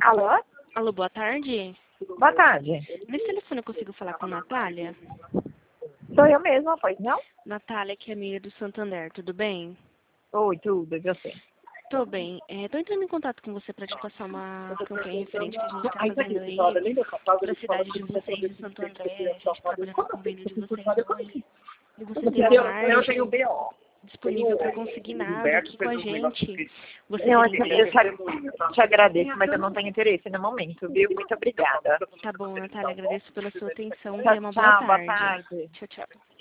Alô? Alô, boa tarde. Boa tarde. Nesse telefone eu consigo falar com a Natália? Sou eu mesma, pois não? Natália, que é amiga do Santander, tudo bem? Oi, tudo, eu sei. Tô bem. Tô entrando em contato com você para te passar uma campanha referente que a gente tá fazendo aí para a cidade de vocês, de Santo André. A gente trabalha no convênio de vocês hoje. E você tem uma margem disponível para consignado aqui com a gente. Você Eu teria interesse? te agradeço, mas eu não tenho interesse no momento, viu? Muito obrigada. Tá bom, Natália, agradeço pela sua atenção e Tchau, tenha uma boa tchau, boa tarde. tarde. Tchau, tchau.